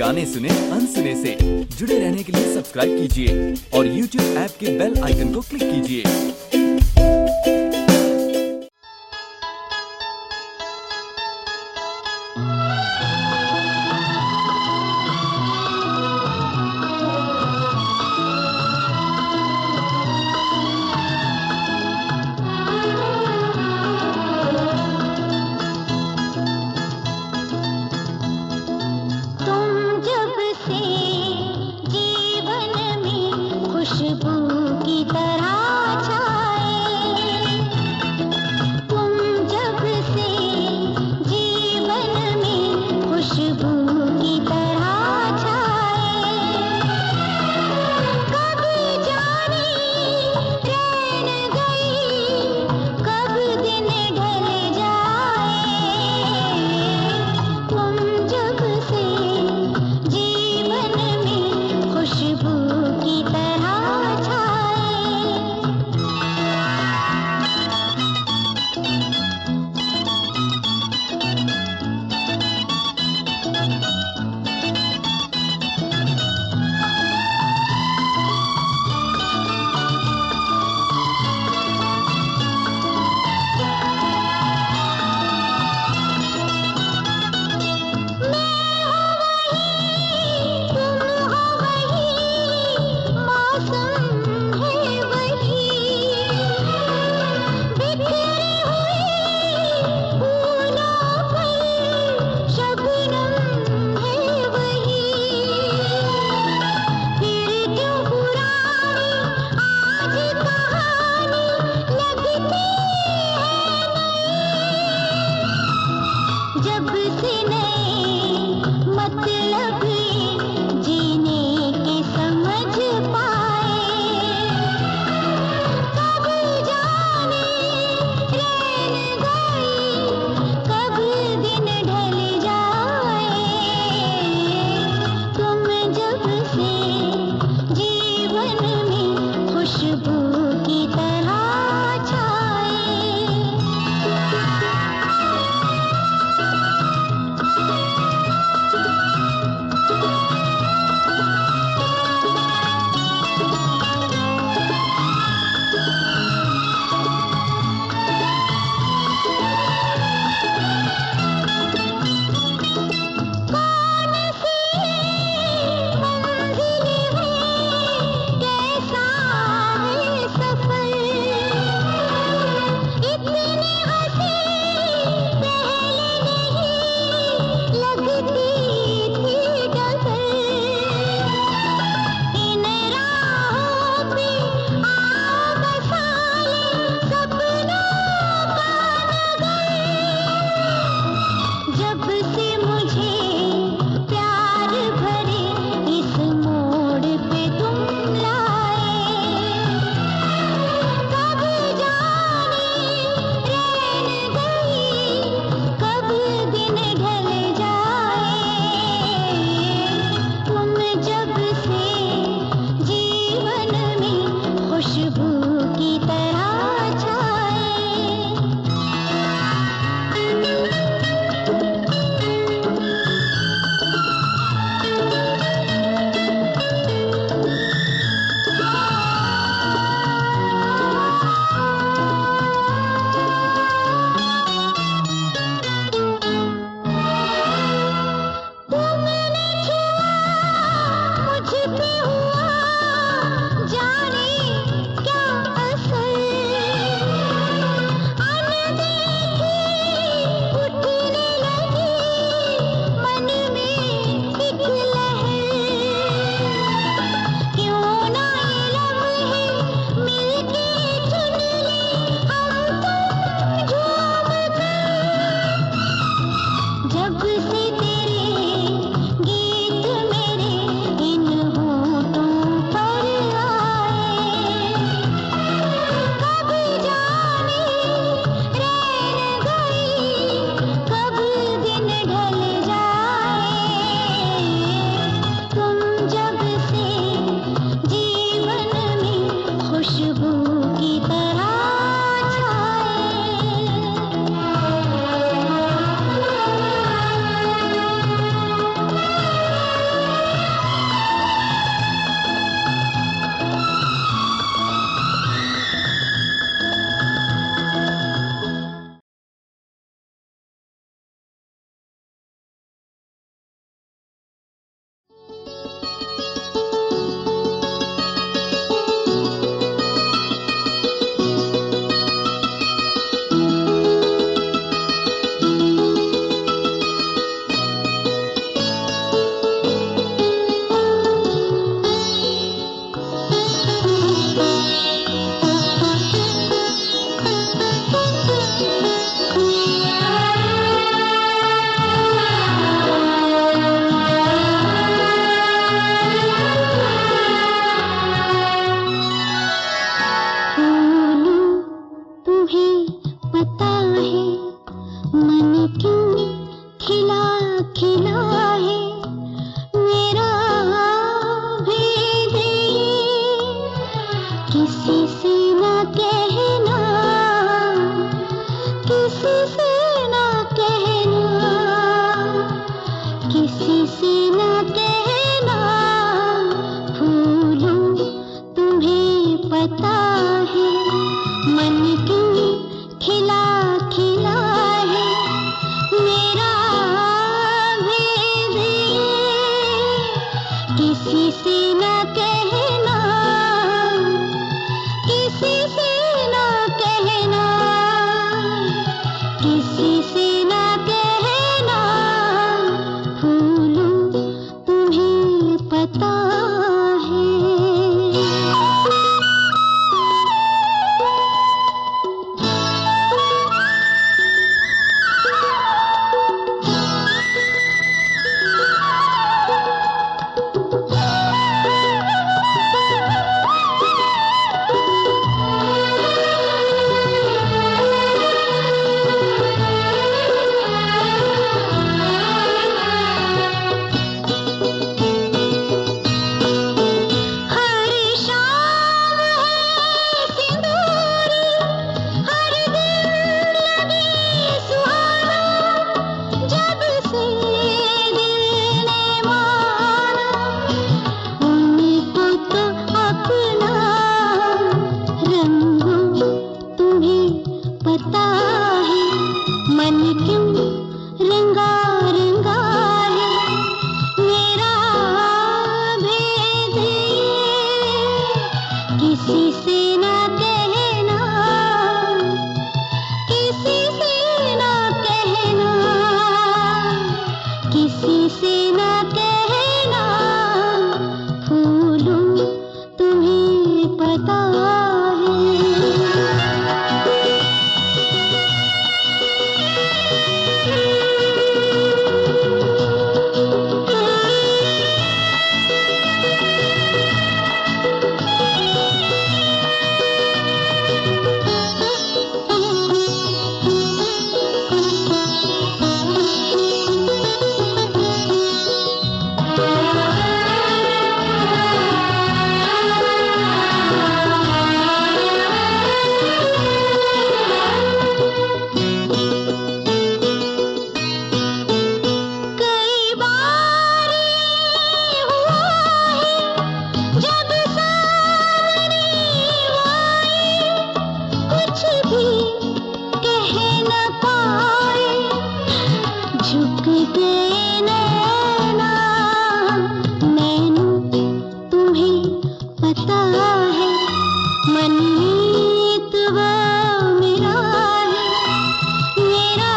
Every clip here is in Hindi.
गाने सुने अनसुने से। जुड़े रहने के लिए सब्सक्राइब कीजिए और YouTube ऐप के बेल आइकन को क्लिक कीजिए। खुशबू की तरह छाए, तुम जब से जीवन में खुशबू की तरह छाए, कभी जाने रैन गई, कब दिन ढल जाए, तुम जब से जीवन में खुशबू की तरह जब से नए मतलब जीने के समझ पाए, कब जाने रैन गई, कब दिन ढल जाए, तुम जब से जीवन में खुशबू की तरह छाए। खिला है मेरा भेद ये, किसी से न कहना, किसी से न कहना, किसी से न कहना, फूलों तुम्हें पता है मन क्यों खिला खिला है मेरा भेद ये, किसी से न कहना, किसी से न कहना, किसी से न कहना, फूलों तुम्हें पता है। हर शाम है सिंदूरी, हर दिन लगे सुहाना, जब से दिल ने माना उनको तो अपना, रंगों तुम्हें पता है मन क्यों रंगा रंगा है मेरा भेद ये, किसी से न कहना, किसी से न कहना, किसी से न कहना, फूलों तुम्हें पता है। कई बार ये हुआ है जब सामने आए, कुछ भी कह न पाए, झुक गए नैना, नैनों तुम्हें पता है मनमीत वो मेरा है मेरा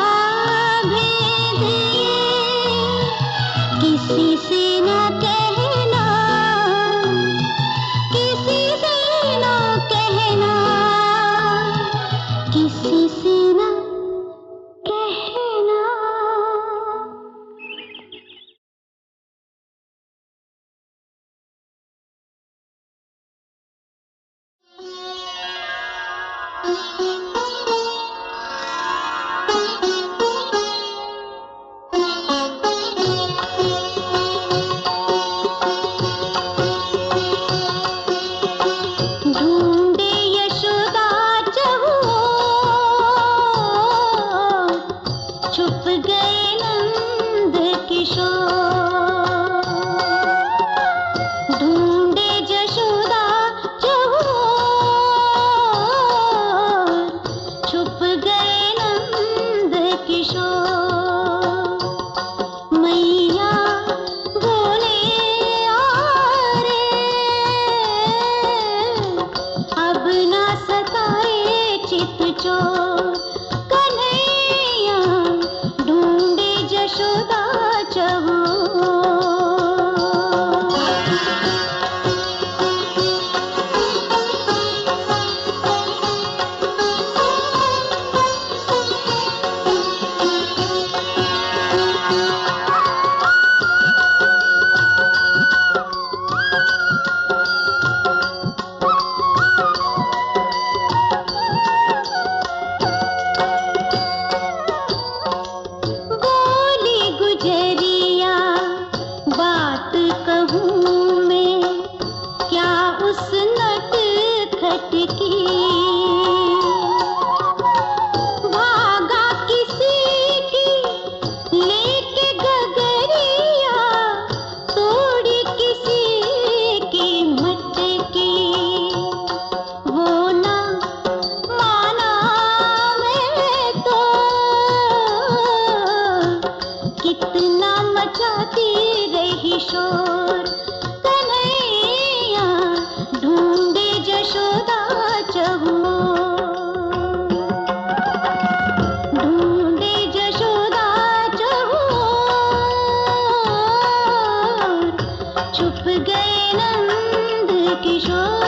भेद ये, किसी से न कहना, किसी से न कहना, किसी से न कहना। ढूंढे यशोदा चहुओर, छुप गए नंद किशोर, ढूंढे यशोदा चहुओर, छुप गए नंद किशोर, मैया बोले आ रे, अब ना सताए चित चोर, कन्हैया ढूंढे यशोदा चहुओर। बोली कितना मचाती रही शोर, कन्हैया ढूंढे जशोदा चहुओर, ढूंढे जशोदा चहुओर, छुप गए नंद किशोर।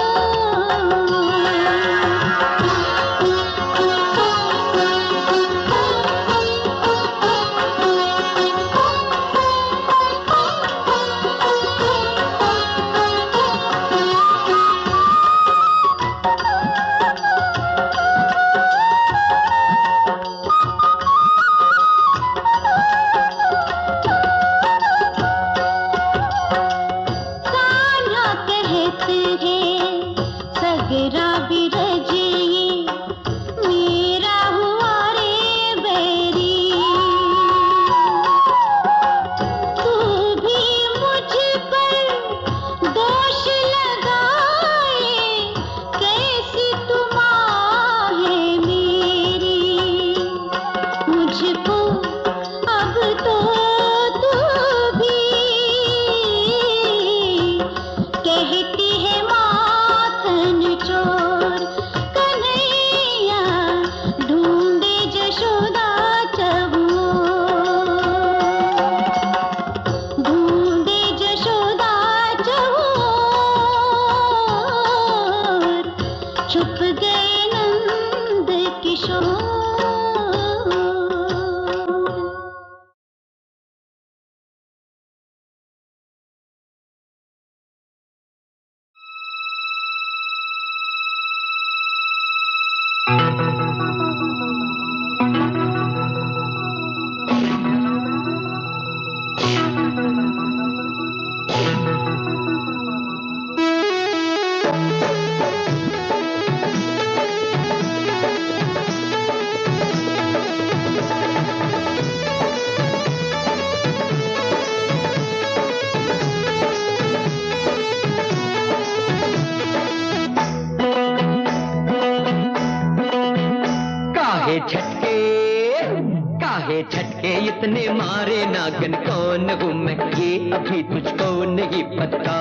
झटके इतने मारे नागन कौन हूँ मैं ये अभी तुझको नहीं पता।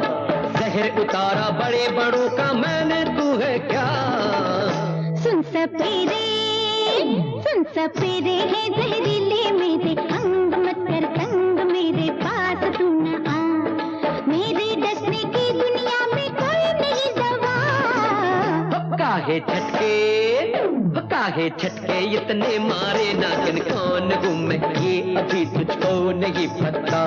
जहर उतारा बड़े बड़ों का मैंने, तू है क्या? सुन सपेरे है जहरीले मेरे अंग, मत कर तंग मेरे पास तू न आ। मेरे डसने की दुनिया में कोई नहीं दवा। काहे छटके इतने मारे नागिन कौन हूँ मैं ये अभी तुझको नहीं पता।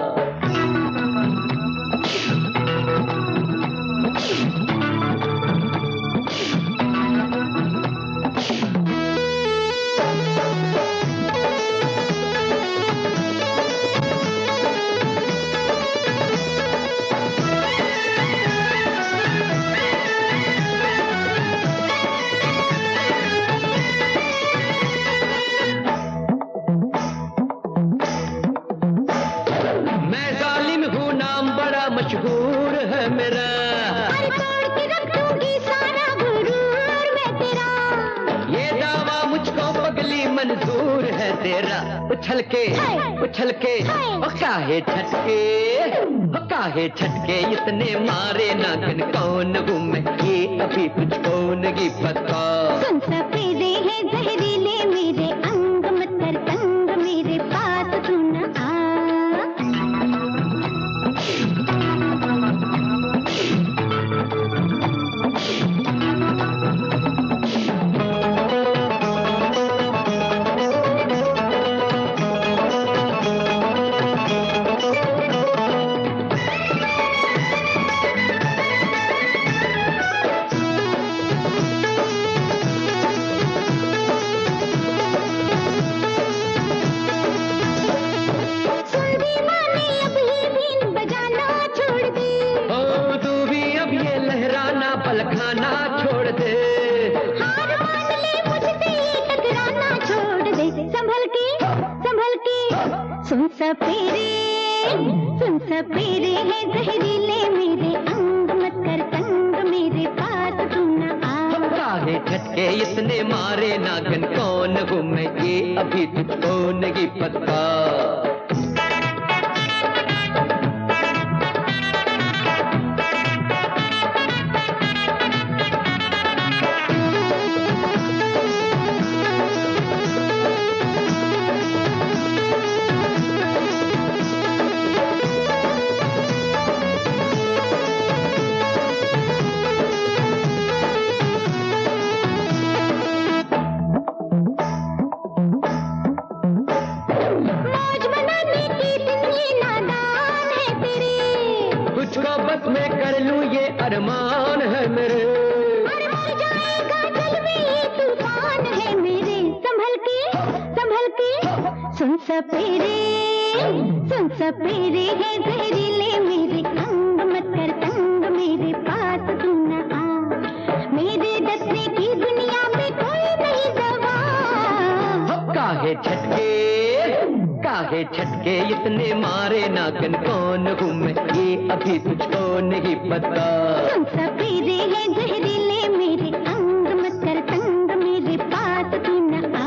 मशहूर है मेरा, तोड़ के रख दूंगी सारा गुरूर मैं तेरा। ये दावा मुझको पगली मंजूर है तेरा। उछल के ओ काहे छटके इतने मारे नागिन कौन हूँ मैं ये अभी तुझको नहीं पता। सुन सपेरे है जहरीले मेरे अंग, मत कर तंग मेरे पास तू न आ। खाना छोड़ दे, हार मान ले मुझसे टकराना छोड़ दे। संभल के सुन सपेरे है जहरीले मेरे अंग, मत कर तंग मेरे पास तू न आ। काहे झटके इतने मारे नागन, कौन हूँ मैं ये अभी तुझको नहीं पता। अरमान है मेरे, मर जाएगा जल में ये तूफान है मेरे। संभल के सुन सपेरे है जहरीले मेरे, अंग मत कर तंग मेरे पास तू न आ। मेरे डसने की दुनिया में कोई नहीं दवा। काहे झटके इतने मारे नागन, कौन हूँ मैं ये अभी तुझको नहीं पता। सुन सपेरे है जहरीले मेरे, अंग मत कर तंग मेरे पास तू न आ।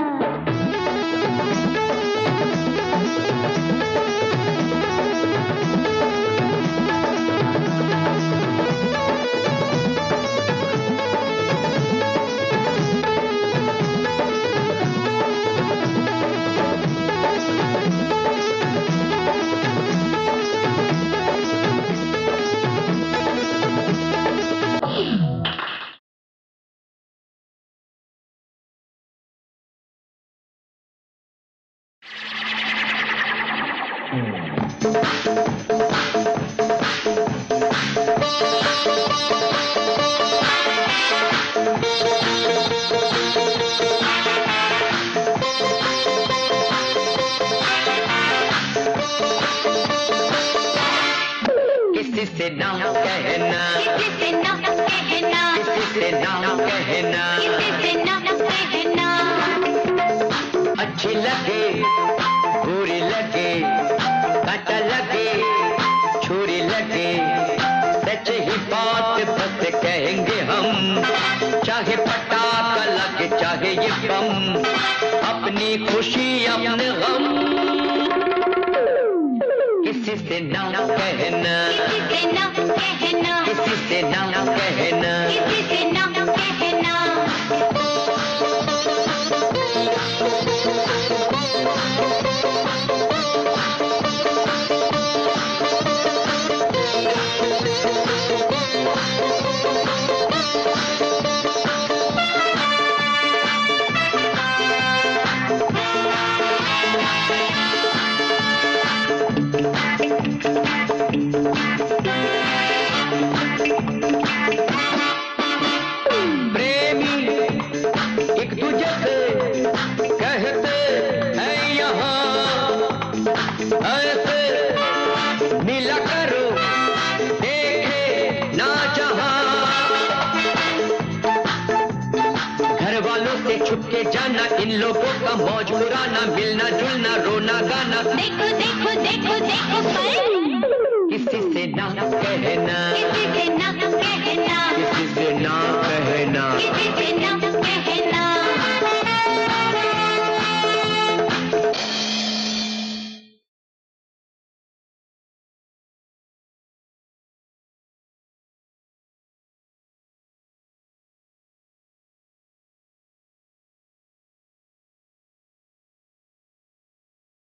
किसी से ना कहना, किसी से ना कहना, किसी से ना कहना, किसी से ना कहना। अच्छी लगे बुरी लगे, कांटा लगे छुरी लगे, सच ही बात बस कहेंगे हम। चाहे पटाखा लगे चाहे ये बम, अपनी खुशी अपने गम। किसी से ना कहना, किसी से ना कहना, किसी से ना कहना, किसी से ना कहना। छुपके जाना, इन लोगों का मौज पुराना, मिलना जुलना रोना गाना। देखो देखो देखो देखो पर किसी से ना कहना, किसी से ना कहना, किसी से ना कहना, किसी से ना